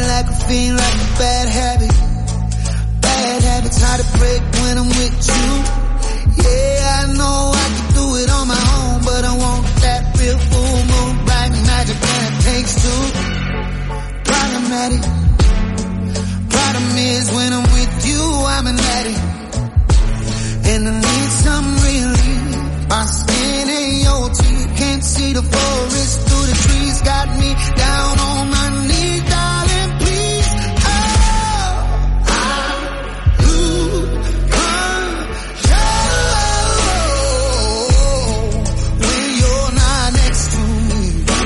like a fiend, like a bad habit. Bad habits hard to break when I'm with you. Yeah, I know I can do it on my own, but I want that real full moon, bright magic, and it takes two. Problematic. Problem is when I'm with you, I'm an addict. And I need some relief. My skin ain't your teeth. Can't see the forest through the trees. Got me down on my knees, darling, please. Oh, I lose control when you're not next to me.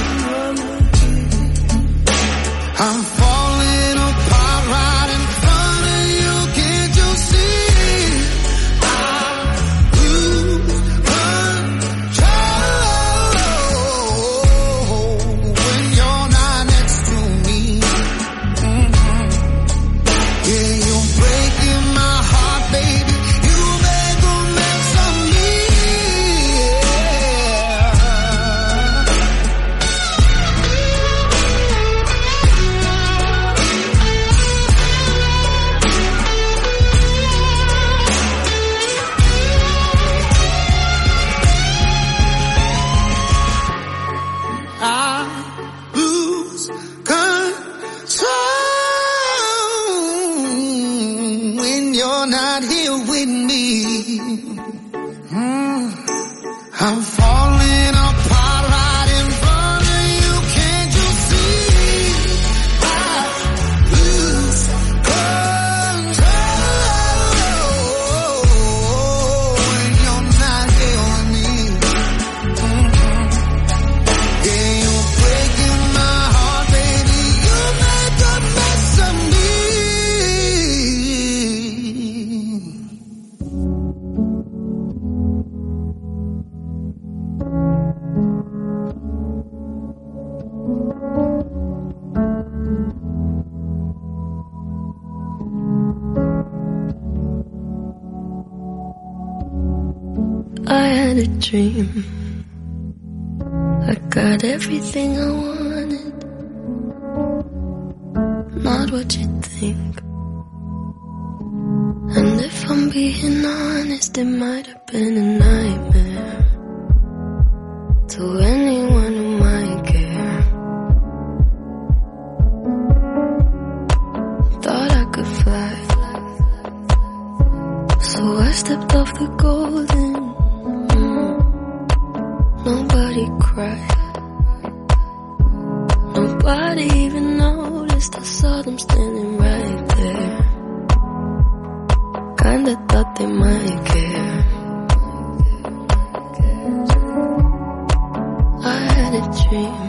I'm falling apart right in front of you. Can't you see? I lose control when you're not next to me. Yeah, you're breaking my heart, baby. You make a mess of me. I lose control when you're not here with me. I'm falling apart right in front of you. Can't you see? I lose control when you're not here with me. Yeah, you're breaking my heart, baby. You make a mess of me. I had a dream. I got everything I wanted. Not what you think. And if I'm being honest, it might have been a nightmare to anyone who might care. Thought I could fly, so I stepped off the golden. Nobody cried. Nobody even noticed. I saw them standing right there. Kinda thought they might care. I had a dream.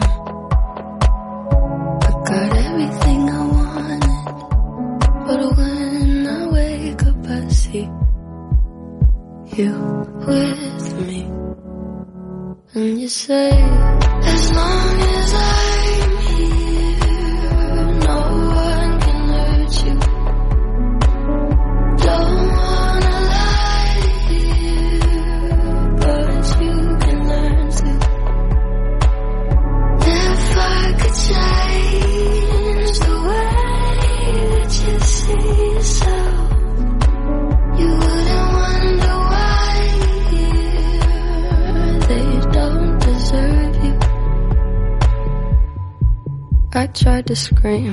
I got everything I wanted. But when I wake up, I see you with me. And you say, as long as I'm here, no one can hurt you. Don't wanna lie here, but you can learn to. If I could change the way that you see yourself, you wouldn't wonder why they don't deserve you. I tried to scream,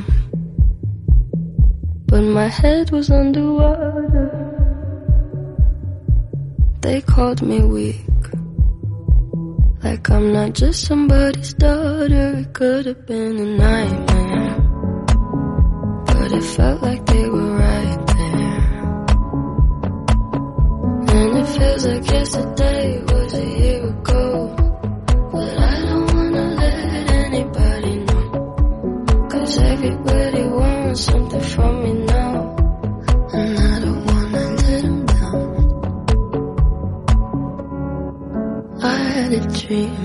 but my head was underwater. They called me weak, like I'm not just somebody's daughter. It could have been a nightmare, but it felt like they were right there. And it feels like yesterday was a year ago. But I don't wanna let anybody know, 'cause everybody wants something from me now, and I don't wanna let them down. I had a dream.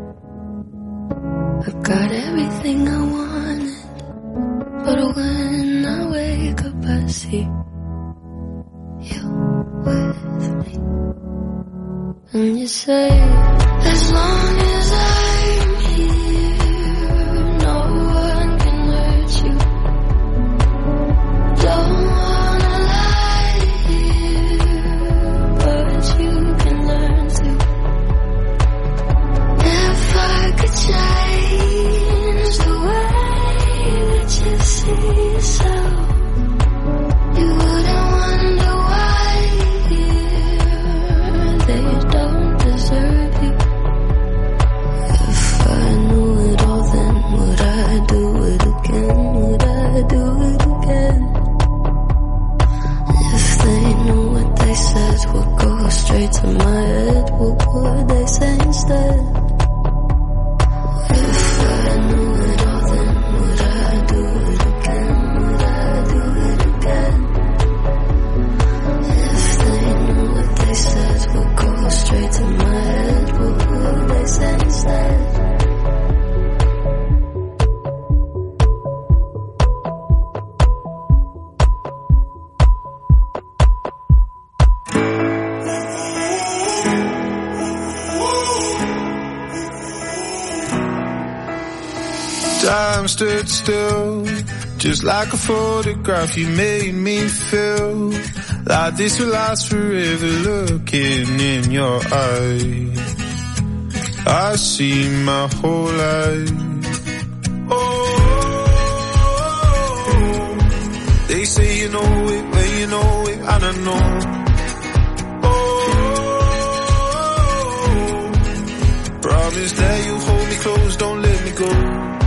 I got everything I wanted. But when I wake up, I see you with me. And you say, as long as I'm here, no one can hurt you. Time stood still, just like a photograph. You made me feel like this will last forever. Looking in your eyes, I see my whole life. Oh, they say you know it, but you know it, and I know. Oh, promise that you hold me close, don't let me go.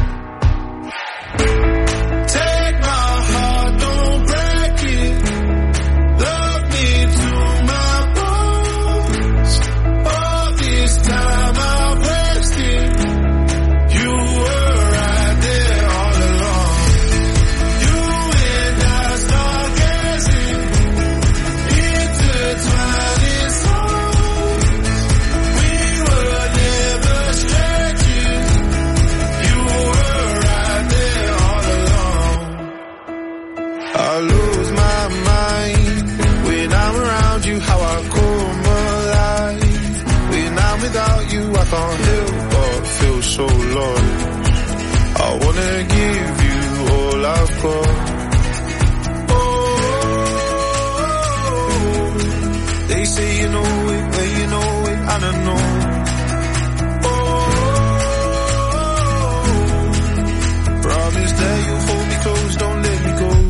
Can't help but feel so lost. I wanna give you all I've got. Oh, they say you know it, but you know it, and I know. Oh, promise that you'll hold me close, don't let me go.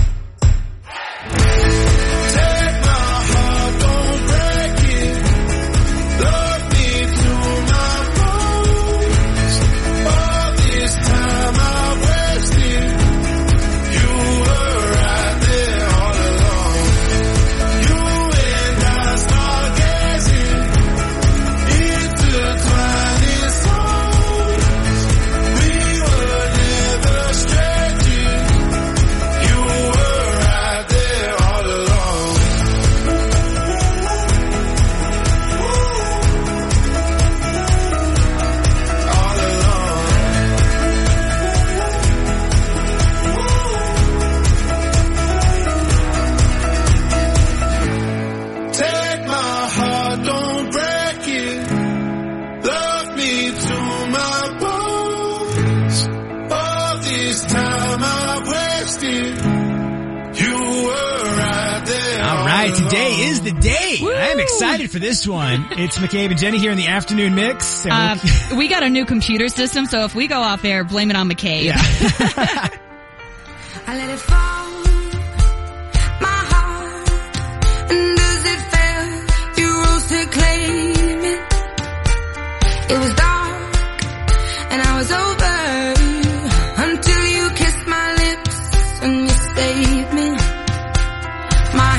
Excited for this one. It's McCabe and Jenny here in the afternoon mix. We got a new computer system, so if we go off air, blame it on McCabe. Yeah. I let it fall, my heart, and does it fail? You rose to claim it. It was dark, and I was over, until you kissed my lips, and you saved me. My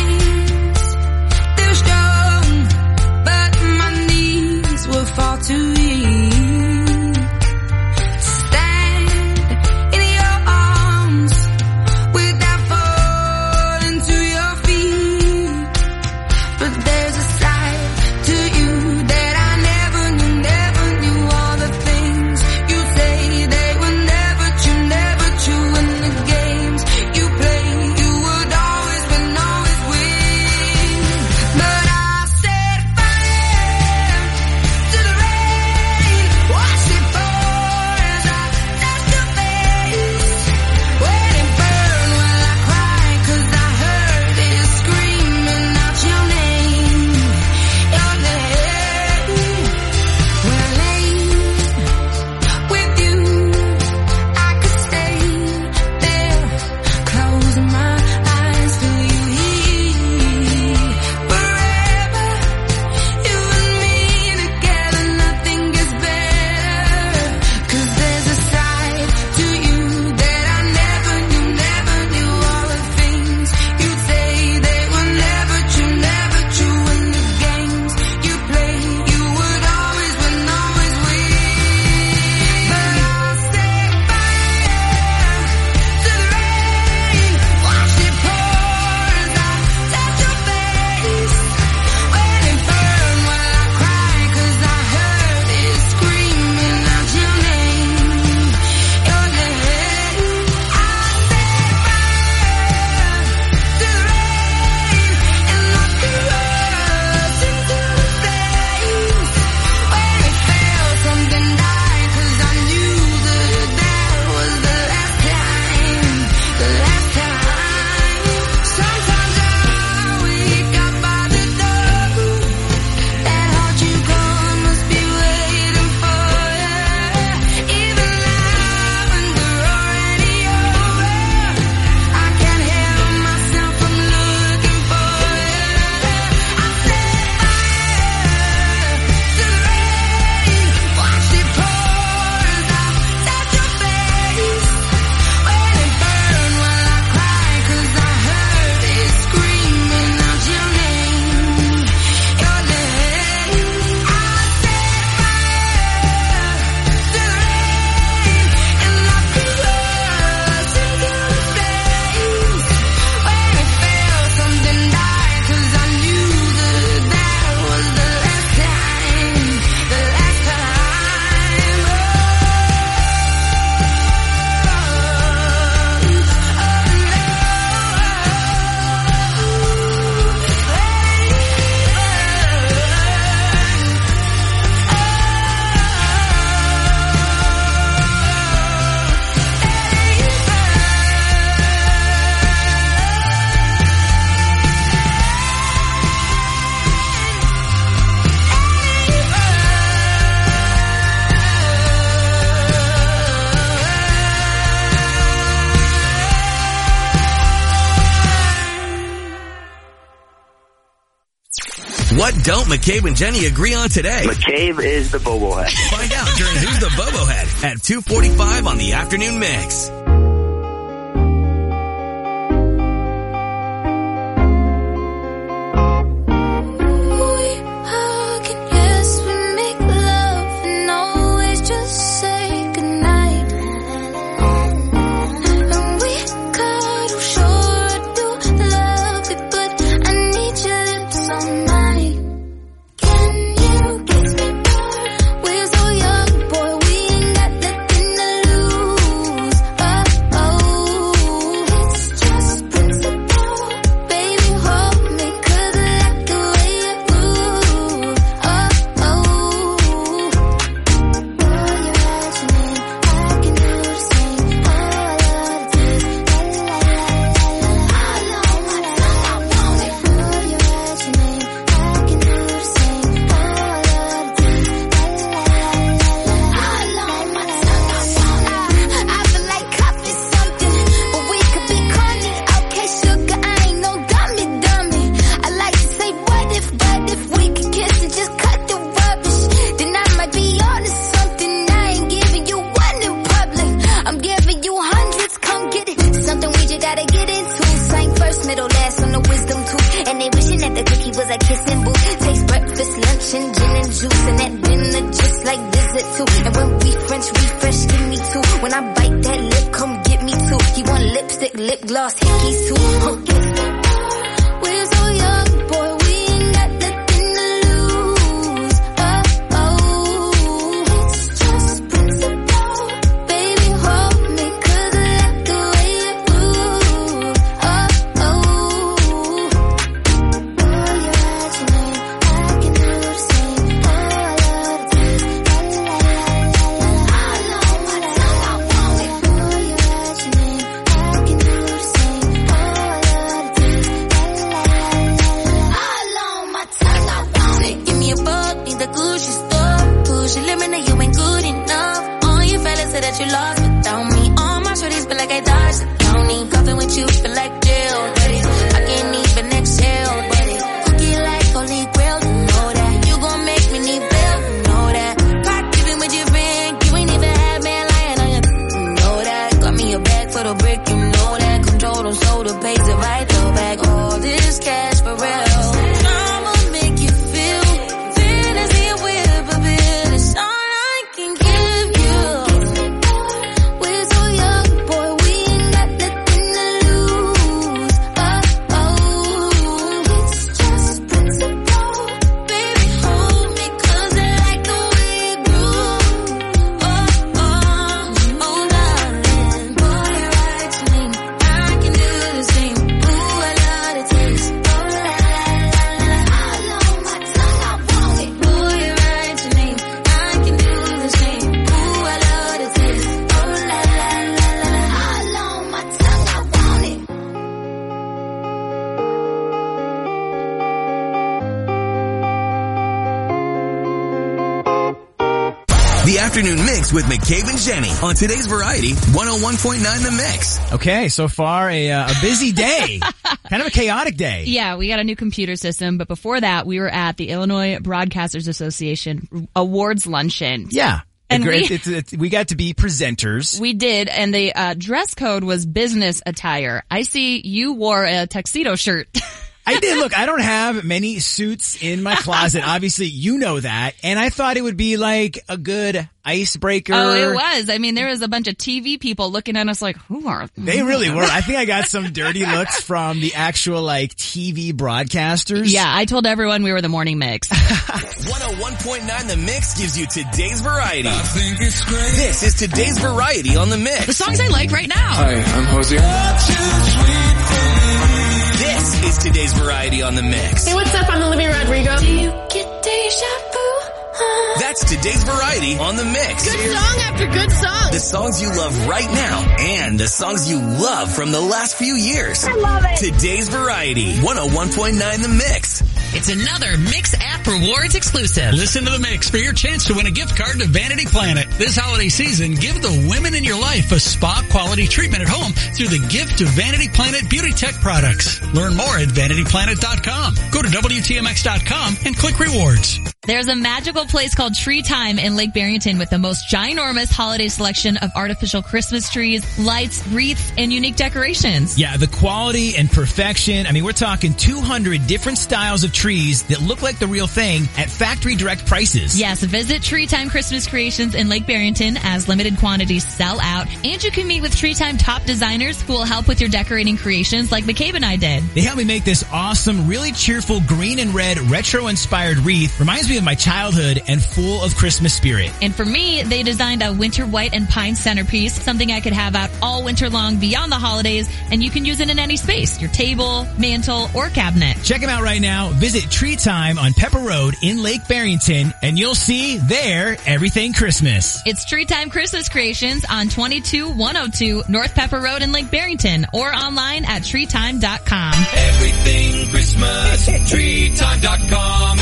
far too weak to stand in your arms without What don't McCabe and Jenny agree on today? McCabe is the Bobo Head. Find out during Who's the Bobo Head at 2:45 on the Afternoon Mix. Afternoon Mix with McCabe and Jenny on today's Variety 101.9 The Mix. Okay, so far a busy day. Kind of a chaotic day. Yeah, we got a new computer system, but before that, we were at the Illinois Broadcasters Association Awards Luncheon. Yeah. And we got to be presenters. We did, and the dress code was business attire. I see you wore a tuxedo shirt. I did. Look, I don't have many suits in my closet. Obviously, you know that. And I thought it would be like a good icebreaker. Oh, it was. I mean, there was a bunch of TV people looking at us like, who are they? They really were. I think I got some dirty looks from the actual like TV broadcasters. Yeah, I told everyone we were the morning mix. 101.9 The Mix gives you today's variety. I think it's great. This is today's variety on The Mix. The songs I like right now. Hi, I'm Hosier. This is today's variety on The Mix. Hey, what's up? I'm Olivia Rodrigo. Do you get deja vu? That's today's variety on The Mix. Good song after good song. The songs you love right now and the songs you love from the last few years. I love it. Today's variety, 101.9 The Mix. It's another Mix App Rewards exclusive. Listen to the Mix for your chance to win a gift card to Vanity Planet. This holiday season, give the women in your life a spa-quality treatment at home through the gift of Vanity Planet Beauty Tech products. Learn more at VanityPlanet.com. Go to WTMX.com and click rewards. There's a magical place called Tree Time in Lake Barrington with the most ginormous holiday selection of artificial Christmas trees, lights, wreaths, and unique decorations. Yeah, the quality and perfection. I mean, we're talking 200 different styles of trees that look like the real thing at factory direct prices. Yes, visit Tree Time Christmas Creations in Lake Barrington as limited quantities sell out. And you can meet with Tree Time top designers who will help with your decorating creations like McCabe and I did. They helped me make this awesome, really cheerful green and red retro-inspired wreath. Reminds me of my childhood and full of Christmas spirit. And for me, they designed a winter white and pine centerpiece, something I could have out all winter long beyond the holidays, and you can use it in any space, your table, mantle, or cabinet. Check them out right now. Visit Tree Time on Pepper Road in Lake Barrington, and you'll see there everything Christmas. It's Tree Time Christmas Creations on 22102 North Pepper Road in Lake Barrington, or online at treetime.com. Everything Christmas, treetime.com.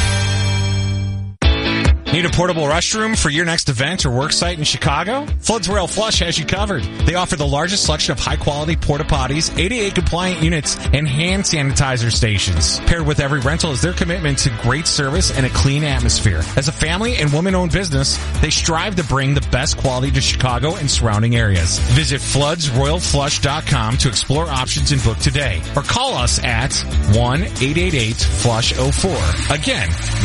Need a portable restroom for your next event or work site in Chicago? Floods Royal Flush has you covered. They offer the largest selection of high-quality porta potties, ADA-compliant units, and hand sanitizer stations. Paired with every rental is their commitment to great service and a clean atmosphere. As a family and woman-owned business, they strive to bring the best quality to Chicago and surrounding areas. Visit floodsroyalflush.com to explore options and book today. Or call us at 1-888-FLUSH-04. Again,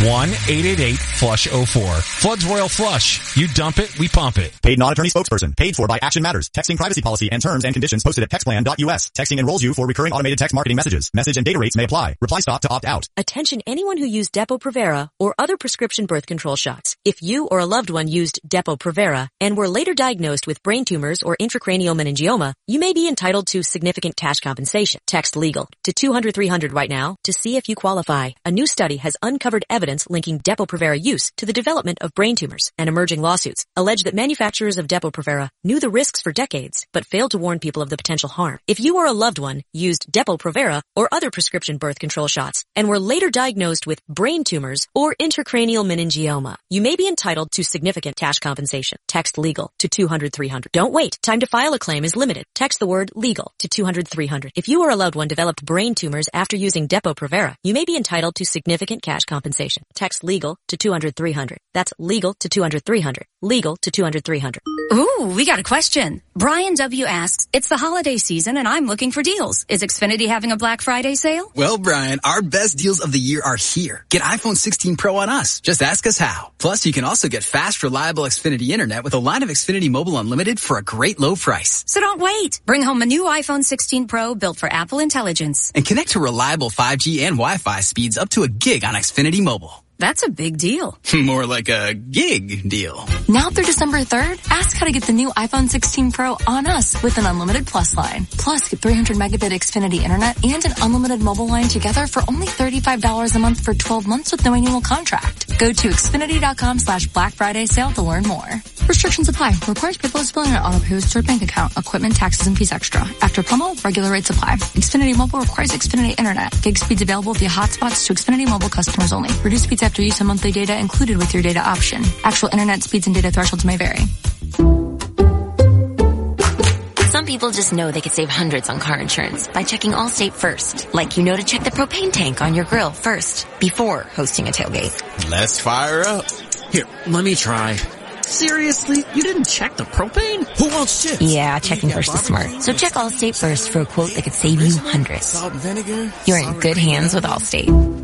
1-888-FLUSH-04. Floods Royal Flush. You dump it, we pump it. Paid non-attorney spokesperson. Paid for by Action Matters. Texting privacy policy and terms and conditions posted at textplan.us. Texting enrolls you for recurring automated text marketing messages. Message and data rates may apply. Reply stop to opt out. Attention anyone who used Depo-Provera or other prescription birth control shots. If you or a loved one used Depo-Provera and were later diagnosed with brain tumors or intracranial meningioma, you may be entitled to significant cash compensation. Text LEGAL to 200-300 right now to see if you qualify. A new study has uncovered evidence linking Depo-Provera use to the development of brain tumors, and emerging lawsuits allege that manufacturers of Depo-Provera knew the risks for decades but failed to warn people of the potential harm. If you or a loved one used Depo-Provera or other prescription birth control shots and were later diagnosed with brain tumors or intracranial meningioma, you may be entitled to significant cash compensation. Text LEGAL to 200-300. Don't wait. Time to file a claim is limited. Text the word LEGAL to 200-300. If you or a loved one developed brain tumors after using Depo-Provera, you may be entitled to significant cash compensation. Text LEGAL to 200-300. That's LEGAL to 200-300. LEGAL to 200-300. Ooh, we got a question. Brian W. asks, it's the holiday season and I'm looking for deals. Is Xfinity having a Black Friday sale? Well, Brian, our best deals of the year are here. Get iPhone 16 Pro on us. Just ask us how. Plus, you can also get fast, reliable Xfinity internet with a line of Xfinity Mobile Unlimited for a great low price. So don't wait. Bring home a new iPhone 16 Pro built for Apple Intelligence. And connect to reliable 5G and Wi-Fi speeds up to a gig on Xfinity Mobile. That's a big deal. More like a gig deal. Now through December 3rd, ask how to get the new iPhone 16 Pro on us with an unlimited Plus line. Plus, get 300 megabit Xfinity internet and an unlimited mobile line together for only $35 a month for 12 months with no annual contract. Go to Xfinity.com/Black Friday sale to learn more. Restrictions apply. Requires paperless billing and auto pay with stored bank account. Equipment, taxes, and fees extra. After promo, regular rates apply. Xfinity Mobile requires Xfinity internet. Gig speeds available via hotspots to Xfinity Mobile customers only. Reduced speeds after use of monthly data included with your data option. Actual internet speeds and data thresholds may vary. Some people just know they could save hundreds on car insurance by checking Allstate first. Like you know to check the propane tank on your grill first before hosting a tailgate. Let's fire up. Here, let me try. Seriously? You didn't check the propane? Who wants chips? Yeah, checking first is smart. So check Allstate first for a quote that could save you hundreds. Salt and vinegar? You're in good hands with Allstate.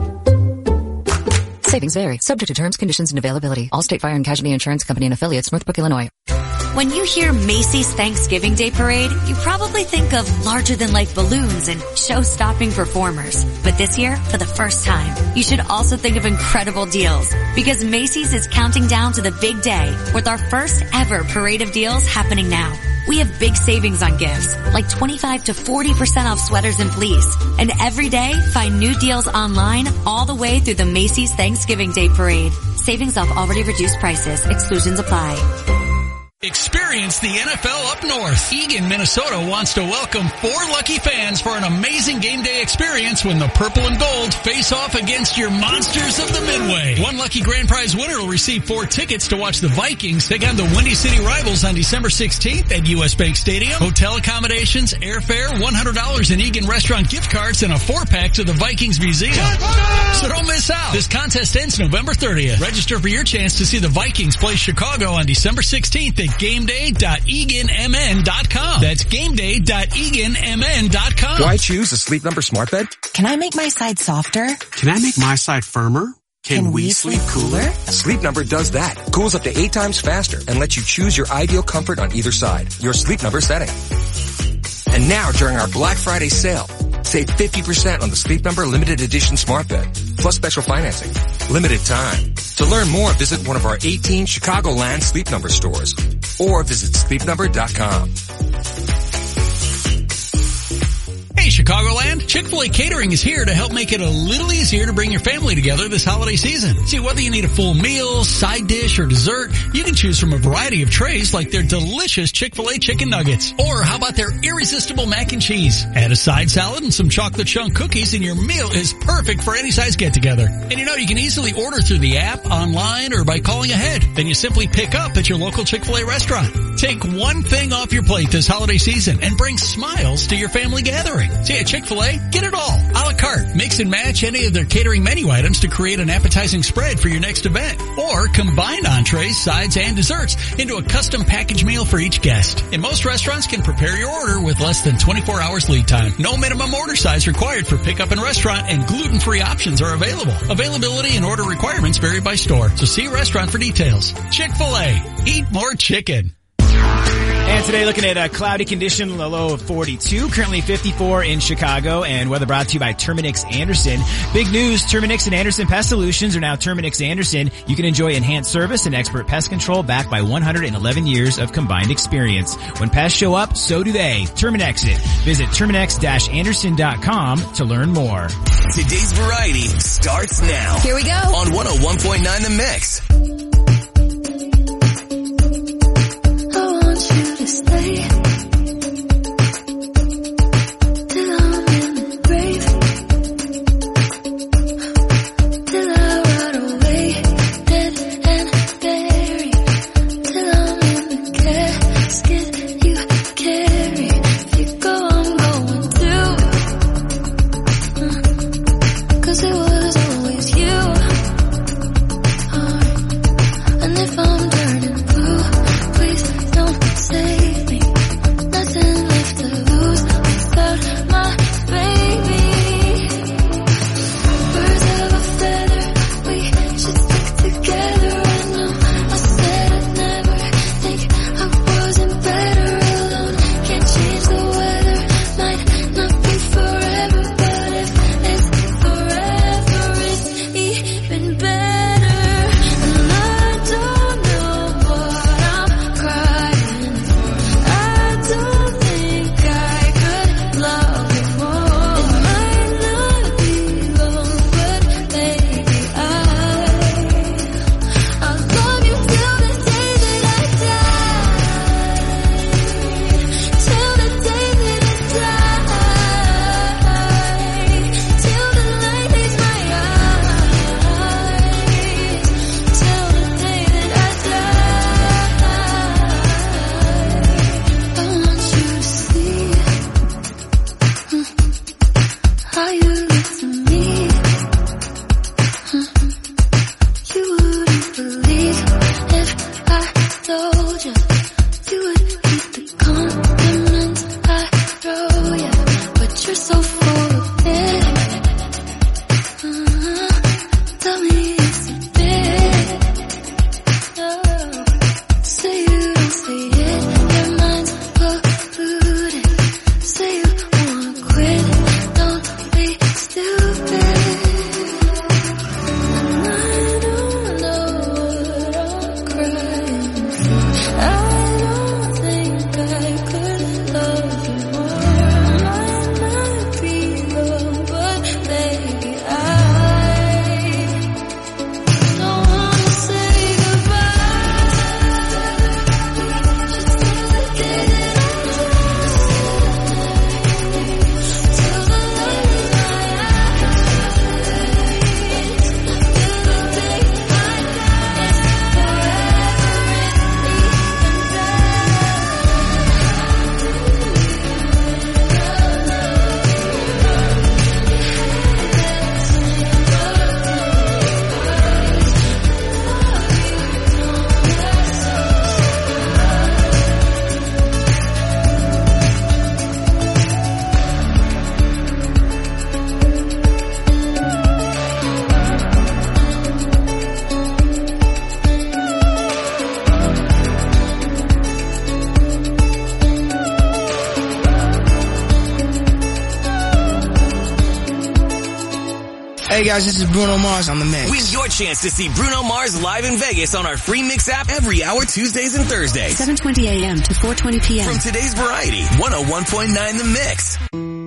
Savings vary. Subject to terms, conditions, and availability. Allstate Fire and Casualty Insurance Company and affiliates, Northbrook, Illinois. When you hear Macy's Thanksgiving Day Parade, you probably think of larger-than-life balloons and show-stopping performers. But this year, for the first time, you should also think of incredible deals, because Macy's is counting down to the big day with our first ever parade of deals happening now. We have big savings on gifts, like 25 to 40% off sweaters and fleece. And every day, find new deals online all the way through the Macy's Thanksgiving Day Parade. Savings off already reduced prices. Exclusions apply. Experience the NFL up north. Eagan, Minnesota wants to welcome 4 lucky fans for an amazing game day experience when the purple and gold face off against your monsters of the Midway. One lucky grand prize winner will receive 4 tickets to watch the Vikings take on the Windy City Rivals on December 16th at US Bank Stadium. Hotel accommodations, airfare, $100 in Eagan restaurant gift cards, and a 4-pack to the Vikings Museum. So don't miss out. This contest ends November 30th. Register for your chance to see the Vikings play Chicago on December 16th at GameDay.EganMN.com. That's GameDay.EganMN.com. Why choose a Sleep Number smart bed? Can I make my side softer? Can I make my side firmer? Can we sleep cooler? Sleep Number does that. Cools up to 8 times faster and lets you choose your ideal comfort on either side. Your Sleep Number setting. And now during our Black Friday sale, save 50% on the Sleep Number limited edition smart bed, plus special financing. Limited time. To learn more, visit one of our 18 Chicagoland Sleep Number stores or visit sleepnumber.com. Hey Chicagoland, Chick-fil-A Catering is here to help make it a little easier to bring your family together this holiday season. See, whether you need a full meal, side dish, or dessert, you can choose from a variety of trays like their delicious Chick-fil-A chicken nuggets. Or how about their irresistible mac and cheese? Add a side salad and some chocolate chunk cookies and your meal is perfect for any size get-together. And you know, you can easily order through the app, online, or by calling ahead. Then you simply pick up at your local Chick-fil-A restaurant. Take one thing off your plate this holiday season and bring smiles to your family gathering. See, at Chick-fil-A, get it all. A la carte. Mix and match any of their catering menu items to create an appetizing spread for your next event. Or combine entrees, sides, and desserts into a custom package meal for each guest. And most restaurants can prepare your order with less than 24 hours lead time. No minimum order size required for pickup in restaurant, and gluten-free options are available. Availability and order requirements vary by store. So see restaurant for details. Chick-fil-A. Eat more chicken. And today looking at a cloudy condition, a low of 42, currently 54 in Chicago, and weather brought to you by Terminix Anderson. Big news, Terminix and Anderson Pest Solutions are now Terminix Anderson. You can enjoy enhanced service and expert pest control backed by 111 years of combined experience. When pests show up, so do they. Terminix it. Visit Terminix-Anderson.com to learn more. Today's variety starts now. Here we go. On 101.9 The Mix. Stay till I'm in the grave, till I rot away, dead and buried, till I'm in the casket you carry. If you go, I'm going too, 'cause it was always you. And if I'm turning blue, please don't save me. Hey guys, this is Bruno Mars on the Mix. Win your chance to see Bruno Mars live in Vegas on our free Mix app every hour Tuesdays and Thursdays. 7:20 a.m. to 4:20 p.m. From today's Variety, 101.9 The Mix.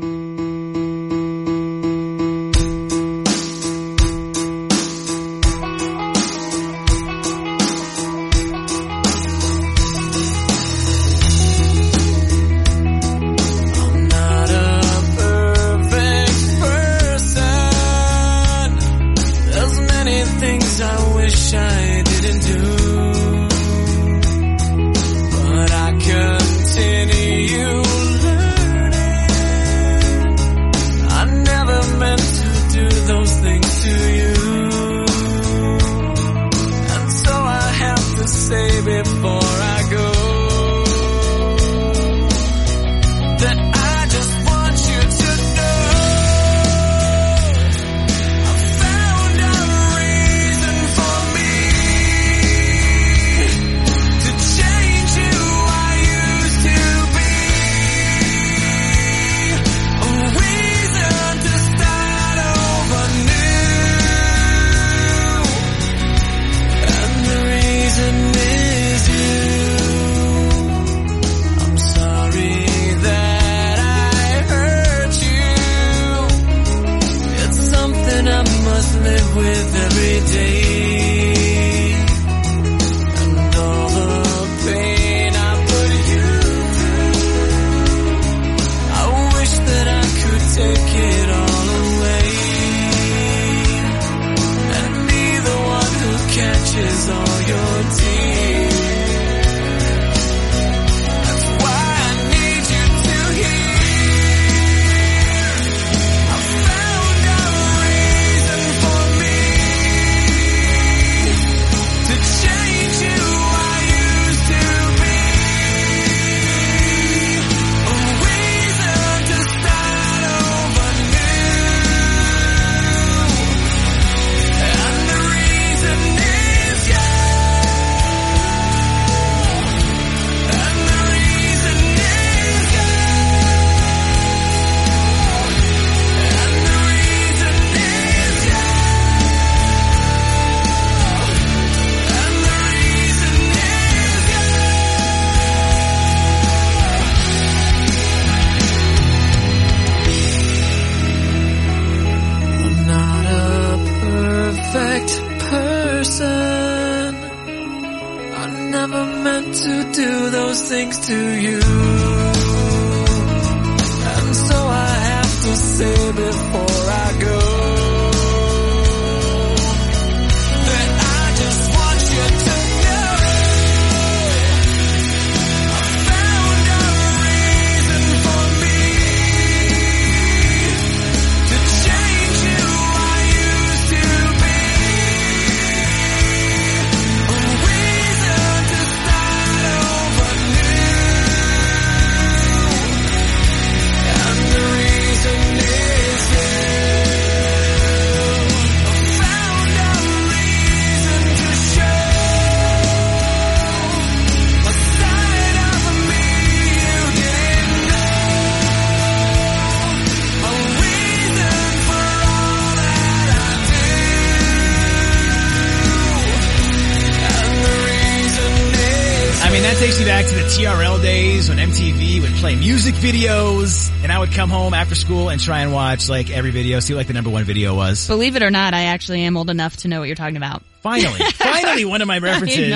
Takes me back to the TRL days when MTV would play music videos, and I would come home after school and try and watch like every video, see what like the number one video was. Believe it or not, I actually am old enough to know what you're talking about. Finally, one of my references,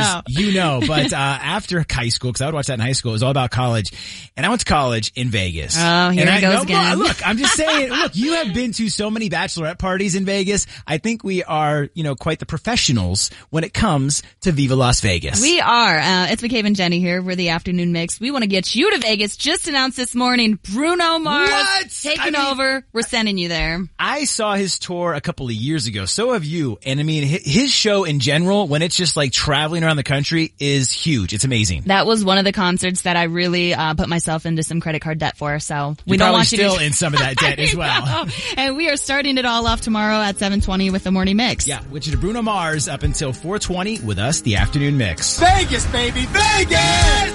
but after high school, because I would watch that in high school, it was all about college, and I went to college in Vegas. Oh, here it goes again. Look, I'm just saying, look, you have been to so many bachelorette parties in Vegas. I think we are, quite the professionals when it comes to Viva Las Vegas. We are. It's McCabe and Jenny here. We're the Afternoon Mix. We want to get you to Vegas. Just announced this morning, Bruno Mars taking over. We're sending you there. I saw his tour a couple of years ago. So have you. And I mean, his show in general, when it's just like traveling around the country, is huge. It's amazing. That was one of the concerts that I really put myself into some credit card debt for. So we don't want you still in some of that debt as well. And we are starting it all off tomorrow at 7:20 with the morning mix. Yeah, which is Bruno Mars up until 4:20 with us, the Afternoon Mix. Vegas, baby, Vegas!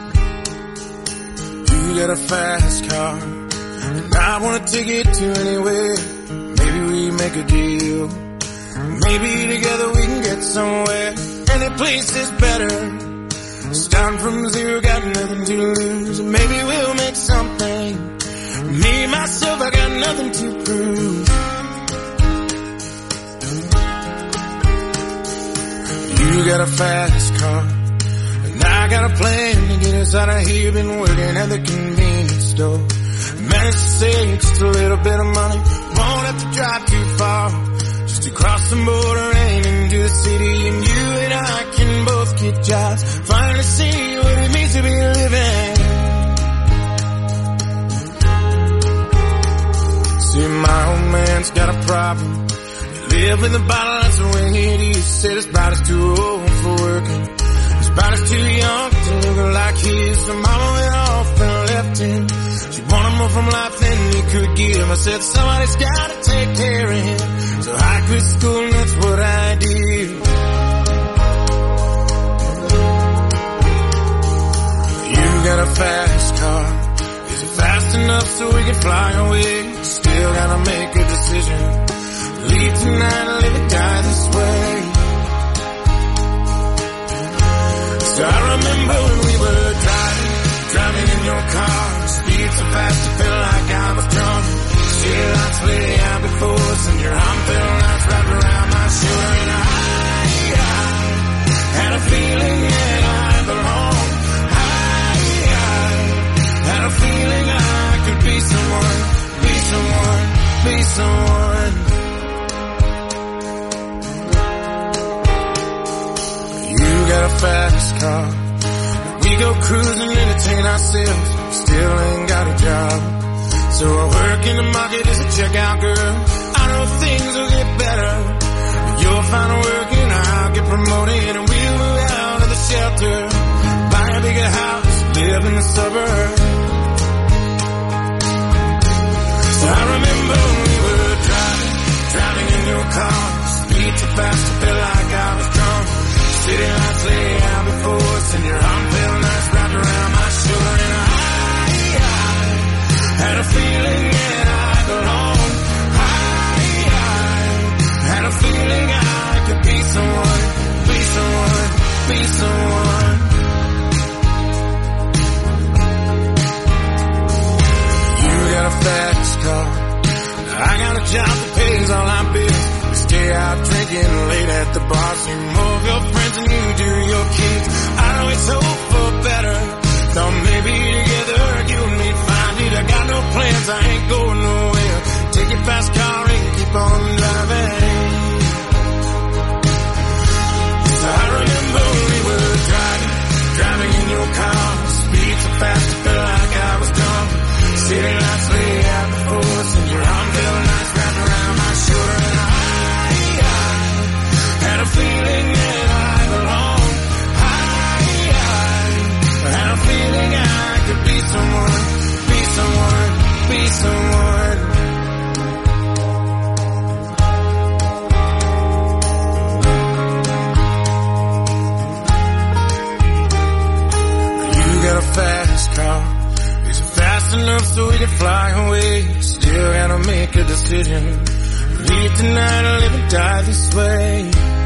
You got a fast car, and I want to take it to anywhere. Maybe we make a deal. Maybe together we can get somewhere. Any place is better. Starting from zero, got nothing to lose. Maybe we'll make something. Me, myself, I got nothing to prove. You got a fast car, and I got a plan to get us out of here. Been working at the convenience store. Managed to save just a little bit of money. Won't have to drive too far, just to cross the border and into the city. And you and I can both get jobs, finally see what it means to be living. See, my old man's got a problem. He live in the bottle, that's the way it is. Said his body's too old for working. His body's too young to look like his. So mama went off and left him. She wanted more from life than he could give. I said somebody's gotta take care of him. So I quit school and that's what I did. You got a fast car. Is it fast enough so we can fly away? Still gotta make a decision. Leave tonight or live or die this way. So I remember when we were driving in your car. Speed so fast it felt like I was drunk. City lights lay out before us and your arm felt nice wrapped around my shoulder. And I had a feeling that I belonged. I had a feeling I could be someone, be someone, be someone. You got a fast car. We go cruising, entertain ourselves. Still ain't got a job. So I work in the market as a checkout girl. I know things will get better. You'll find work and I'll get promoted. And we'll move out of the shelter, buy a bigger house, live in the suburbs. So I remember when we were driving in your car. Speed too fast, I felt like I was drunk. City lights lay out before us and your arm felt nice wrapped around my shoulder. And I had a feeling that I belonged. I had a feeling I could be someone, be someone, be someone. You got a fast car. I got a job that pays all our bills. We stay out drinking late at the bar. See more of your friends than you do your kids. I know it's hope for better. Thought maybe together you and me find it. I got no plans, I ain't going nowhere. Take your fast car and keep on driving. So I remember when we were driving in your car. Speed so fast it felt like I was drunk. City lights lay out before us and your arm felt nice wrapped around my shoulder. And I had a feeling that I belonged. I had a feeling I could be someone, be someone, be someone. You got a fast car. Is it fast enough so we can fly away? Still gotta make a decision. Leave tonight or live and die this way.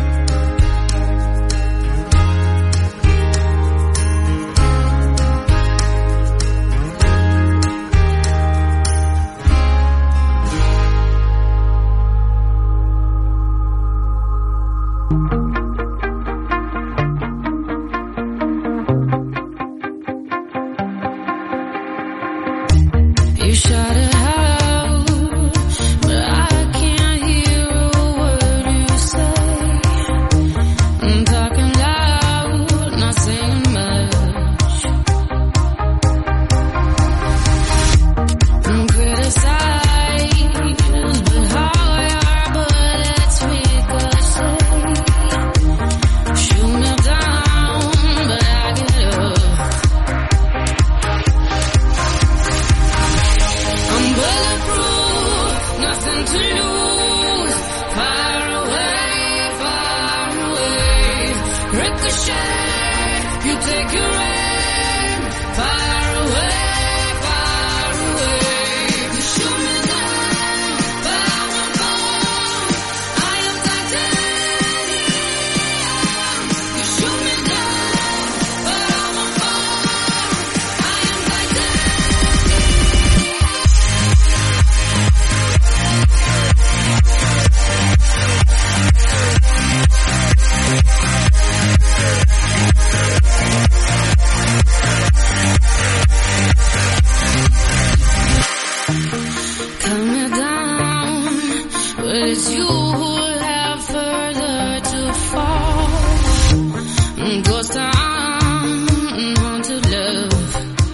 You shot it out, but I can't hear a word you say. I'm talking loud, not saying much. I'm criticized, but how your bullets ricochet. Shoot me down, but I get up. I'm bulletproof, nothing to lose. Far away, ricochet. You take your aim. Far away. You shoot me down, but I won't fall. it's you who have further to fall. Ghost town, haunted love.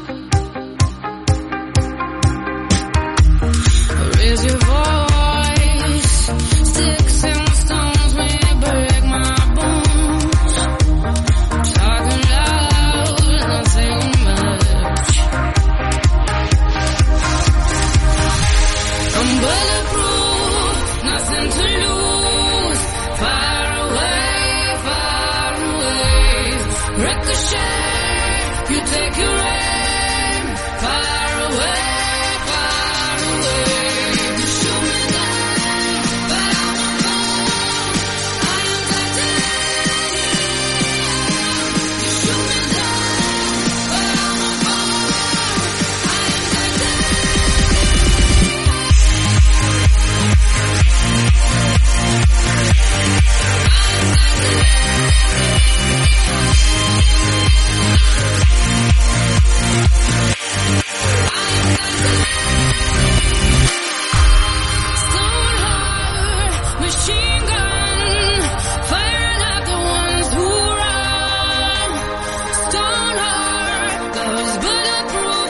Raise your voice, sticks and stones may break my bones. Talking loud, nothing much. I'm bulletproof, nothing to lose. Far away, ricochet, you take your aim. Far away, you shoot me down, but I won't fall. I am titanium. You shoot me down, but I won't fall. I am Stone heart, machine gun, firing at the ones who run. Stone heart, those bulletproof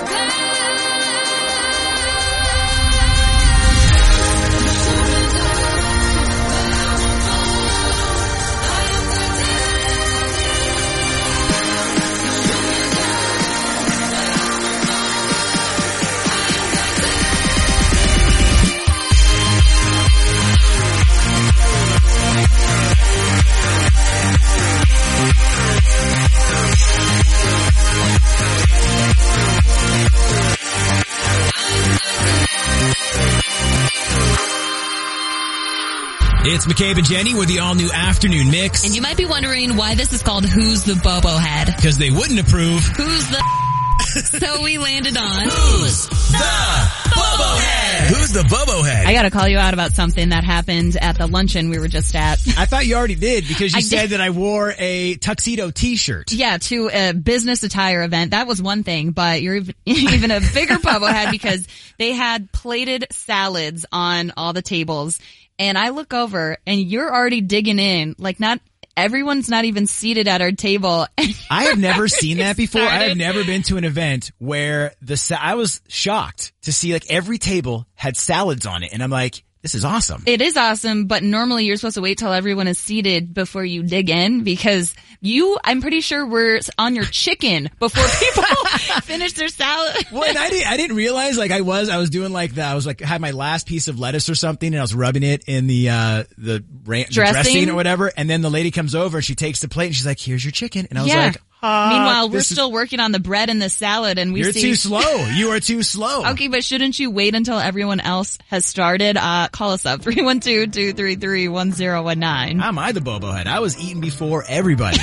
It's McCabe and Jenny with the all-new afternoon mix. And you might be wondering why this is called Who's the Bobo Head? Because they wouldn't approve. Who's the So we landed on Who's the Bobo Head? Who's the Bobo Head? I gotta call you out about something that happened at the luncheon we were just at. I thought you already did because you said that I wore a tuxedo t-shirt. Yeah, to a business attire event. That was one thing, but you're even a bigger Bobo Head because they had plated salads on all the tables. And I look over and you're already digging in, like everyone's not even seated at our table. I have never seen that before. I have never been to an event where I was shocked to see like every table had salads on it. And I'm like, this is awesome. It is awesome, but normally you're supposed to wait till everyone is seated before you dig in because I'm pretty sure we're on your chicken before people finish their salad. Well, and I didn't realize I was doing had my last piece of lettuce or something and I was rubbing it in the dressing or whatever. And then the lady comes over and she takes the plate and she's like, here's your chicken. And I was like, meanwhile, we're still working on the bread and the salad and You're too slow. You are too slow. Okay, but shouldn't you wait until everyone else has started? Call us up, 312-233-1019. Am I the Bobo Head? I was eating before everybody.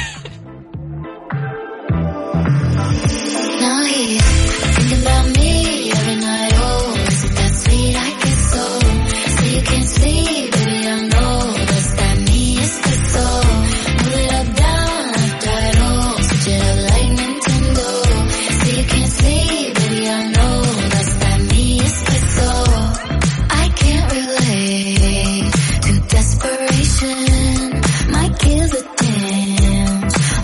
Now he's thinking about me every night. Oh, is it that sweet? I guess so. So you can't sleep, baby, I know. Does that mean it's the soul? Move it up, down, like tidal. Switch it up like Nintendo. So you can't sleep, baby, I know. Does that mean it's the soul? I can't relate to desperation. Might give a dance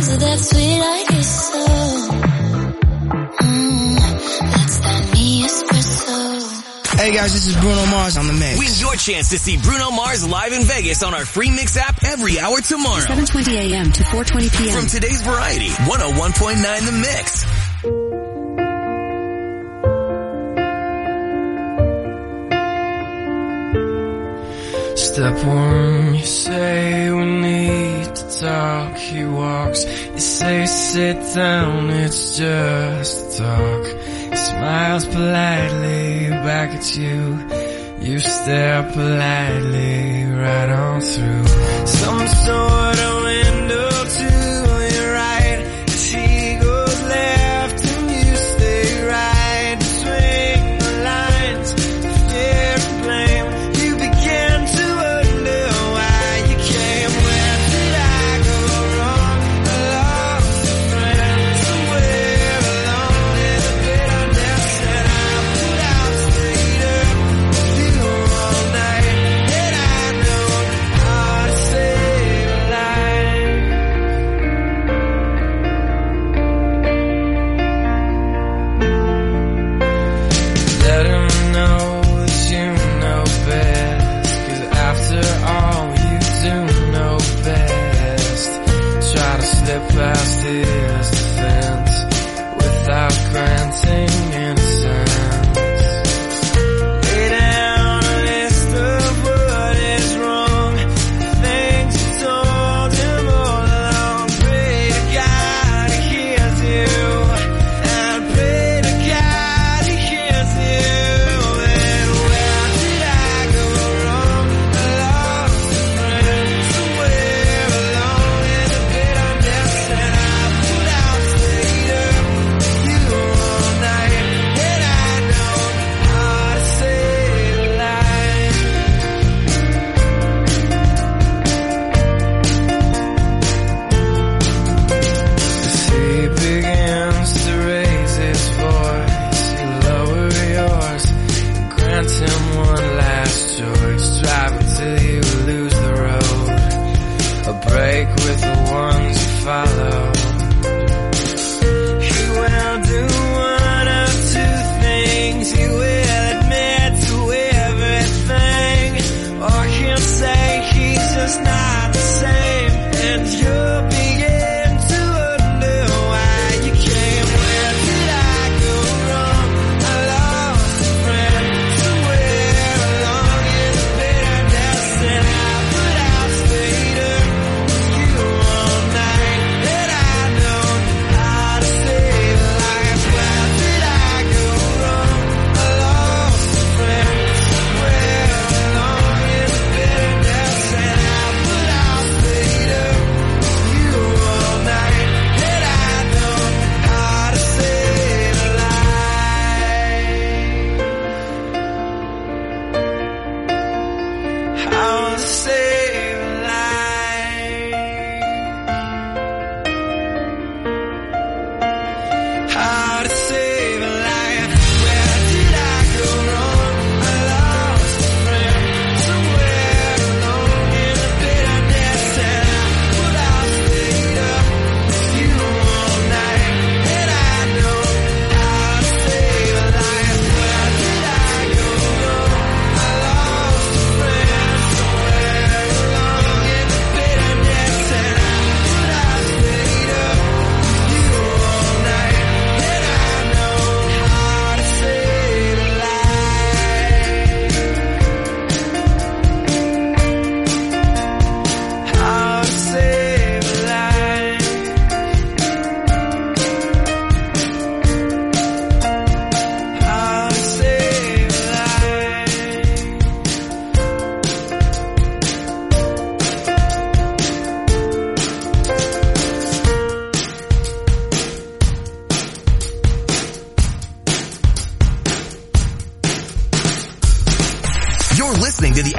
Is it that sweet like it's so? That's that me espresso. Hey guys, this is Bruno Mars on the mix. Win your chance to see Bruno Mars live in Vegas on our free Mix app every hour tomorrow. 7:20 a.m. to 4:20 p.m. From today's Variety, 101.9 The Mix. Step one, you say we need to talk. He walks, you say sit down, it's just talk. He smiles politely back at you. You stare politely right on through some sort of window to your right. As he goes left and you stay right between the lines of fear and blame. You begin to wonder why you came. Where did I go wrong? I lost a friend somewhere alone in the bitterness that I put out straight up you all night. And I know how to save a life. Let him know that you know best, 'cause after all you do know best. Try to slip past his defense without granting innocence. Lay down a list of what is wrong, things you told him all along. Pray to God he hears you, and pray to God he hears you. And where did I go wrong? I lost a friend somewhere alone in the bitterness that I put out straight up you all night.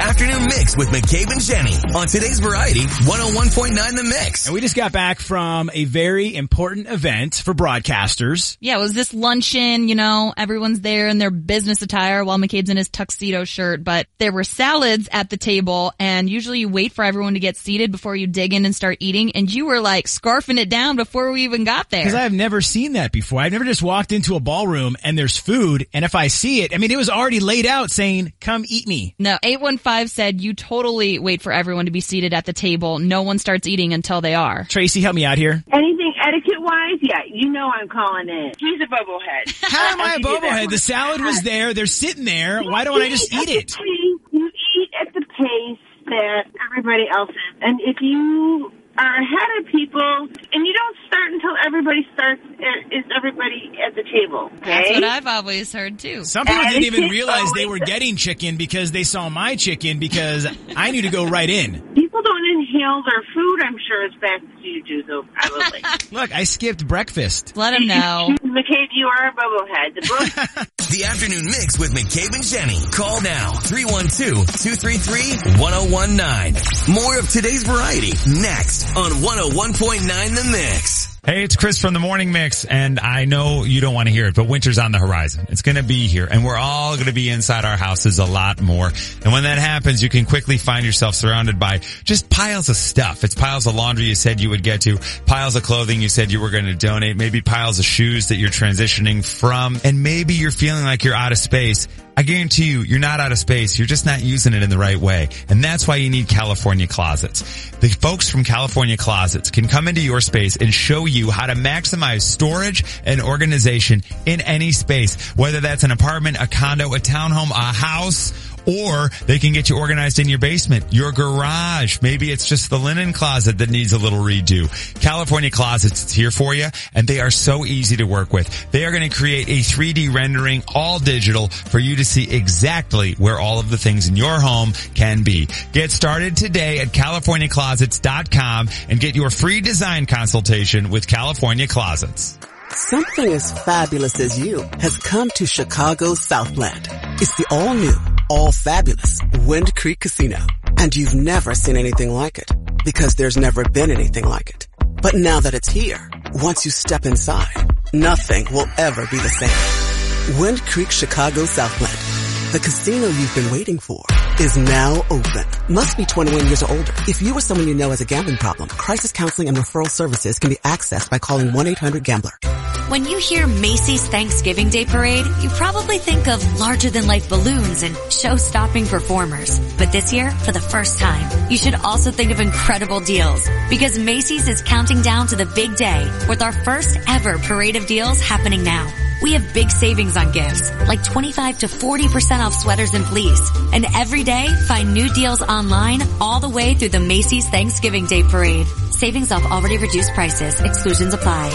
afternoon mix with McCabe and Jenny on today's Variety 101.9 The Mix. And we just got back from a very important event for broadcasters. Yeah, it was this luncheon, everyone's there in their business attire while McCabe's in his tuxedo shirt, but there were salads at the table, and usually you wait for everyone to get seated before you dig in and start eating, and you were like scarfing it down before we even got there. Because I have never seen that before. I've never just walked into a ballroom and there's food, and if I see it, it was already laid out saying, come eat me. No, 815 said you totally wait for everyone to be seated at the table. No one starts eating until they are. Tracy, help me out here. Anything etiquette-wise, yeah, I'm calling in. He's a bubblehead. How am I a bubblehead? The salad was there. They're sitting there. Why don't I just eat it? You eat at the pace that everybody else is. And if you are ahead of people, and you don't start until everybody starts, is everybody at the table. Okay? That's what I've always heard, too. Some people didn't even realize they were getting chicken because they saw my chicken because I knew to go right in. People don't inhale their food, I'm sure, as fast as you do, though, probably. Look, I skipped breakfast. Let him know. McCabe, you are a bubblehead. The afternoon mix with McCabe and Jenny. Call now, 312-233-1019. More of today's Variety next on 101.9 The Mix. Hey, it's Chris from the Morning Mix, and I know you don't want to hear it, but winter's on the horizon. It's going to be here, and we're all going to be inside our houses a lot more. And when that happens, you can quickly find yourself surrounded by just piles of stuff. It's piles of laundry you said you would get to, piles of clothing you said you were going to donate, maybe piles of shoes that you're transitioning from, and maybe you're feeling like you're out of space. I guarantee you, you're not out of space. You're just not using it in the right way. And that's why you need California Closets. The folks from California Closets can come into your space and show you how to maximize storage and organization in any space, whether that's an apartment, a condo, a townhome, a house, or they can get you organized in your basement, your garage. Maybe it's just the linen closet that needs a little redo. California Closets is here for you, and they are so easy to work with. They are going to create a 3D rendering, all digital, for you to see exactly where all of the things in your home can be. Get started today at CaliforniaClosets.com and get your free design consultation with California Closets. Something as fabulous as you has come to Chicago's Southland. It's the all-new, all-fabulous Wind Creek Casino. And you've never seen anything like it, because there's never been anything like it. But now that it's here, once you step inside, nothing will ever be the same. Wind Creek Chicago Southland, the casino you've been waiting for, is now open. Must be 21 years or older. If you or someone you know has a gambling problem, crisis counseling and referral services can be accessed by calling 1-800-GAMBLER. When you hear Macy's Thanksgiving Day Parade, you probably think of larger-than-life balloons and show-stopping performers. But this year, for the first time, you should also think of incredible deals, because Macy's is counting down to the big day with our first ever parade of deals happening now. We have big savings on gifts, like 25 to 40% off sweaters and fleece. And every day, find new deals online all the way through the Macy's Thanksgiving Day Parade. Savings off already reduced prices. Exclusions apply.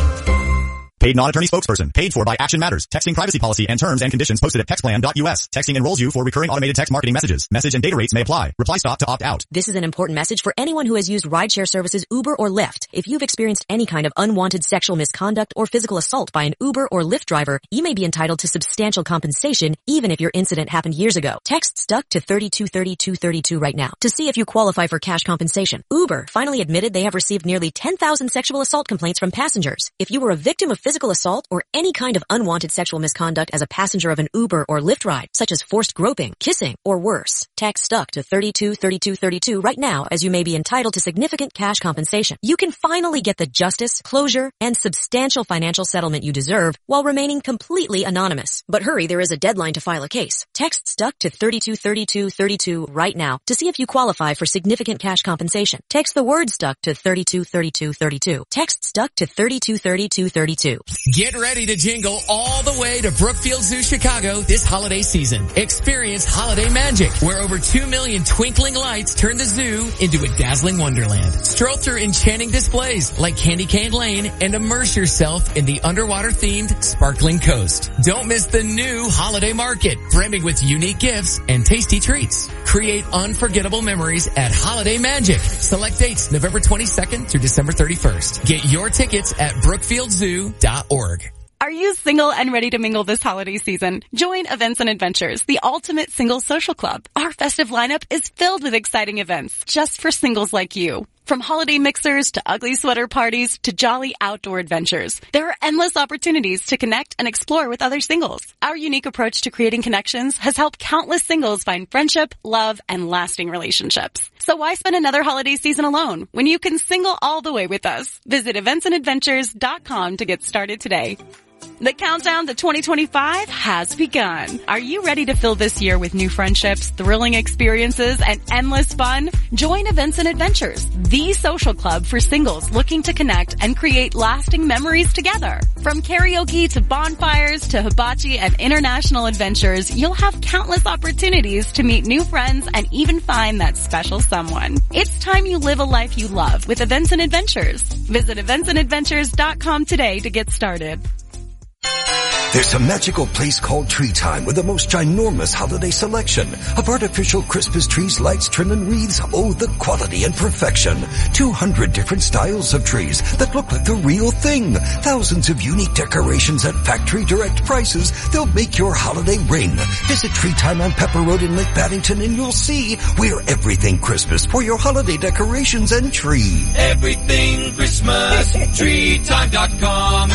Paid non-attorney spokesperson. Paid for by Action Matters. Texting privacy policy and terms and conditions posted at textplan.us. Texting enrolls you for recurring automated text marketing messages. Message and data rates may apply. Reply stop to opt out. This is an important message for anyone who has used rideshare services Uber or Lyft. If you've experienced any kind of unwanted sexual misconduct or physical assault by an Uber or Lyft driver, you may be entitled to substantial compensation even if your incident happened years ago. Text STUCK to 323232 right now to see if you qualify for cash compensation. Uber finally admitted they have received nearly 10,000 sexual assault complaints from passengers. If you were a victim of physical assault or any kind of unwanted sexual misconduct as a passenger of an Uber or Lyft ride, such as forced groping, kissing, or worse, text STUCK to 323232 right now, as you may be entitled to significant cash compensation. You can finally get the justice, closure, and substantial financial settlement you deserve while remaining completely anonymous. But hurry, there is a deadline to file a case. Text STUCK to 323232 right now to see if you qualify for significant cash compensation. Text the word STUCK to 323232. Text STUCK to 323232. Get ready to jingle all the way to Brookfield Zoo, Chicago this holiday season. Experience holiday magic, where over 2 million twinkling lights turn the zoo into a dazzling wonderland. Stroll through enchanting displays like Candy Cane Lane and immerse yourself in the underwater-themed Sparkling Coast. Don't miss the new holiday market, brimming with unique gifts and tasty treats. Create unforgettable memories at Holiday Magic. Select dates November 22nd through December 31st. Get your tickets at brookfieldzoo.org. Are you single and ready to mingle this holiday season? Join Events and Adventures, the ultimate single social club. Our festive lineup is filled with exciting events just for singles like you. From holiday mixers to ugly sweater parties to jolly outdoor adventures, there are endless opportunities to connect and explore with other singles. Our unique approach to creating connections has helped countless singles find friendship, love, and lasting relationships. So why spend another holiday season alone when you can single all the way with us? Visit eventsandadventures.com to get started today. The countdown to 2025 has begun. Are you ready to fill this year with new friendships, thrilling experiences, and endless fun? Join Events and Adventures, the social club for singles looking to connect and create lasting memories together. From karaoke to bonfires to hibachi and international adventures, you'll have countless opportunities to meet new friends and even find that special someone. It's time you live a life you love with Events and Adventures. Visit eventsandadventures.com today to get started. There's a magical place called Tree Time with the most ginormous holiday selection of artificial Christmas trees, lights, trim, and wreaths. Oh, the quality and perfection. 200 different styles of trees that look like the real thing. Thousands of unique decorations at factory direct prices. They'll make your holiday ring. Visit Tree Time on Pepper Road in Lake Paddington and you'll see we're everything Christmas for your holiday decorations and tree. Everything Christmas. TreeTime.com.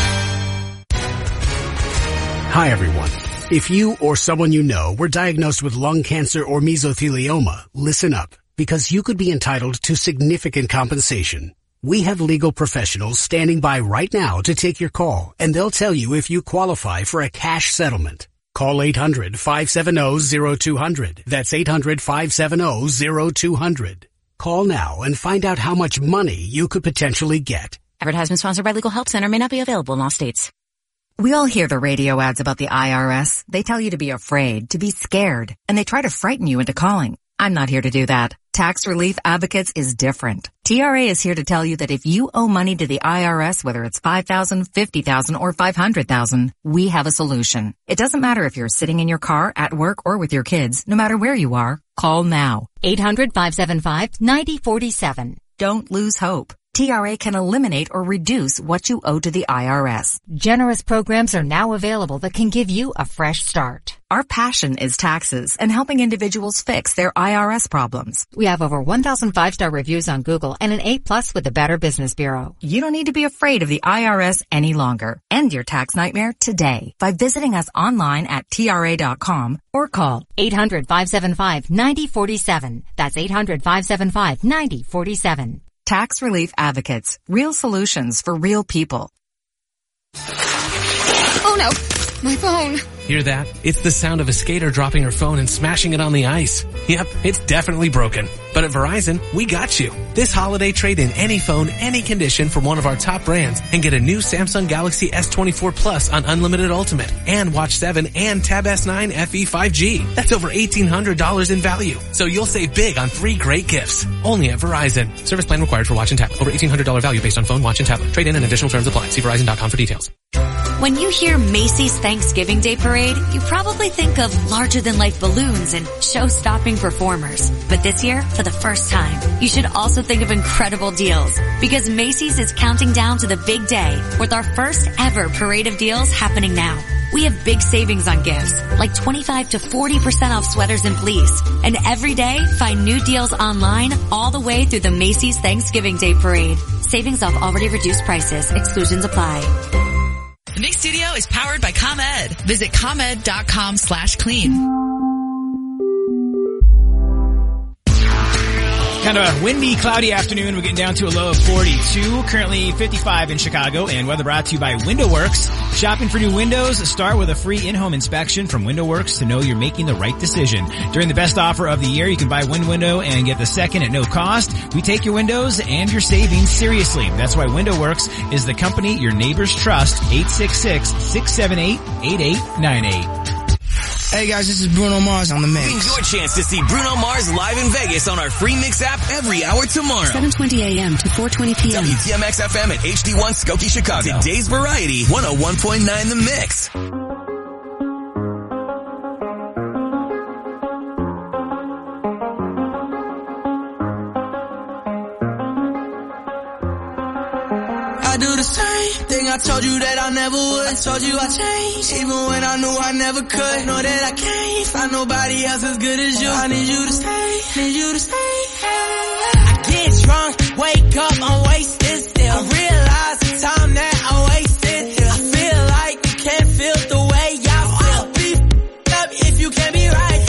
Hi everyone. If you or someone you know were diagnosed with lung cancer or mesothelioma, listen up, because you could be entitled to significant compensation. We have legal professionals standing by right now to take your call, and they'll tell you if you qualify for a cash settlement. Call 800-570-0200. That's 800-570-0200. Call now and find out how much money you could potentially get. Advertisement sponsored by Legal Help Center, may not be available in all states. We all hear the radio ads about the IRS. They tell you to be afraid, to be scared, and they try to frighten you into calling. I'm not here to do that. Tax Relief Advocates is different. TRA is here to tell you that if you owe money to the IRS, whether it's $5,000, $50,000, or $500,000, we have a solution. It doesn't matter if you're sitting in your car, at work, or with your kids. No matter where you are, call now. 800-575-9047. Don't lose hope. TRA can eliminate or reduce what you owe to the IRS. Generous programs are now available that can give you a fresh start. Our passion is taxes and helping individuals fix their IRS problems. We have over 1,000 5-star reviews on Google and an A+ with the Better Business Bureau. You don't need to be afraid of the IRS any longer. End your tax nightmare today by visiting us online at TRA.com or call 800-575-9047. That's 800-575-9047. Tax Relief Advocates. Real solutions for real people. Oh no, my phone. Hear that? It's the sound of a skater dropping her phone and smashing it on the ice. Yep, it's definitely broken. But at Verizon, we got you. This holiday, trade in any phone, any condition from one of our top brands and get a new Samsung Galaxy S24 Plus on Unlimited Ultimate and Watch 7 and Tab S9 FE 5G. That's over $1,800 in value. So you'll save big on 3 great gifts. Only at Verizon. Service plan required for watch and tablet. Over $1,800 value based on phone, watch, and tablet. Trade in and additional terms apply. See Verizon.com for details. When you hear Macy's Thanksgiving Day Parade, you probably think of larger-than-life balloons and show-stopping performers. But this year, for the first time, you should also think of incredible deals, because Macy's is counting down to the big day with our first ever parade of deals happening now. We have big savings on gifts, like 25 to 40% off sweaters and fleece. And every day, find new deals online all the way through the Macy's Thanksgiving Day Parade. Savings off already reduced prices. Exclusions apply. The Mix Studio is powered by ComEd. Visit ComEd.com/clean. Kind of a windy, cloudy afternoon. We're getting down to a low of 42. Currently 55 in Chicago, and weather brought to you by WindowWorks. Shopping for new windows? Start with a free in-home inspection from WindowWorks to know you're making the right decision. During the best offer of the year, you can buy one window and get the second at no cost. We take your windows and your savings seriously. That's why WindowWorks is the company your neighbors trust. 866-678-8898. Hey guys, this is Bruno Mars on the Mix. Win your chance to see Bruno Mars live in Vegas on our free Mix app every hour tomorrow. 7:20 a.m. to 4:20 p.m. WTMX FM at HD1 Skokie, Chicago. Today's Variety, 101.9 The Mix. I I do the same thing I told you that I never would. I told you I changed, even when I knew I never could. Know that I can't find nobody else as good as you. I need you to stay, need you to stay. I get drunk, wake up, I'm wasted still. I realize the time that I wasted. I feel like you can't feel the way I feel. I'll be up if you can't be right.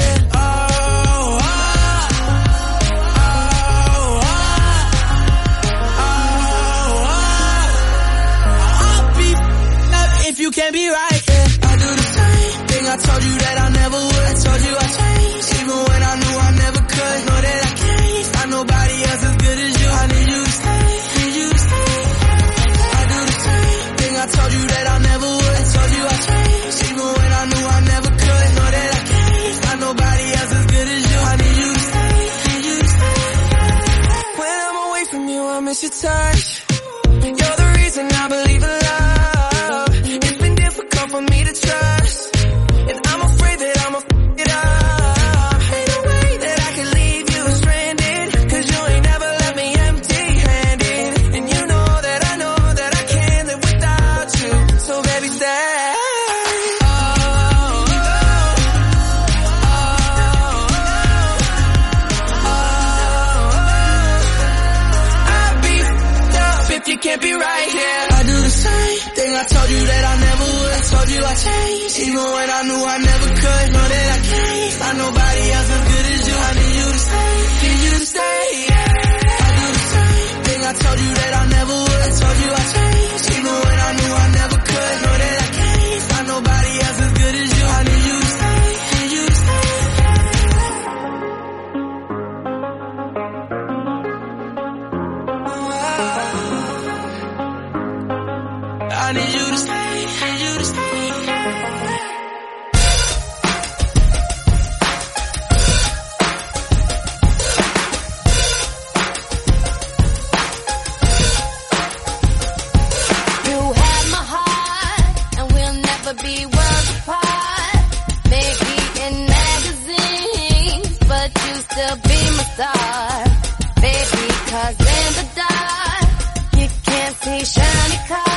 You can't be right, yeah. I do the same thing I told you that I never would. I told you I changed, even when I knew I never could. Know that I can't find nobody else as good as you. I need you to stay, need you to stay. I do the same thing I told you that I never would. I told you I changed, even when I knew I never could. Know that I can't find nobody else as good as you. I need you to stay, need you to stay. When I'm away from you, I miss your touch. You're the reason I believe in love. For me to trust, and I'm afraid that I'ma f*** it up. Ain't no way that I can leave you stranded, cause you ain't never left me empty-handed. And you know that I can't live without you, so baby stay. I'd be f***ed up if you can't be right here. I do the same thing I told you that I never would. I told you I changed, even when I knew I never could. Know that I can't find nobody else as good as you. I need you to stay, need you to stay, yeah. I do the same thing I told you that I never would. I told you I changed, even when I knew I never could. Know that I can't find nobody else as good as you. I need you to stay, need you to stay. I need you to stay, need you to stay. You had my heart, and we'll never be worlds apart. Maybe in magazines, but you still be my star. Baby, 'cause in the dark, you can't see shiny cars.